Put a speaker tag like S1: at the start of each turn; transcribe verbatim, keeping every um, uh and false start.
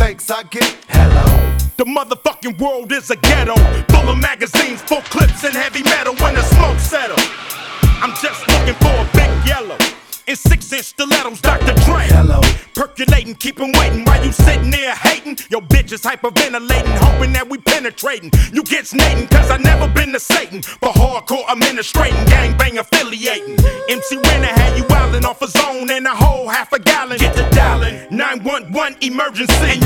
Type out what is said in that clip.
S1: mistakes, I get hello.
S2: The motherfucking world is a ghetto, full of magazines, full clips, and heavy metal. When the smoke settle, I'm just looking for a big yellow in six-inch stilettos, Doctor Dre.
S1: Hello.
S2: Percolating, keep 'em waiting while you sitting there hating. Your bitch is hyperventilating, hoping that we penetrating. You get snating, cause I never been to Satan. For hardcore administrating, gangbang affiliating. M C Renner had you wildin' off a zone and a whole half a gallon. Get the dialing, nine one one emergency.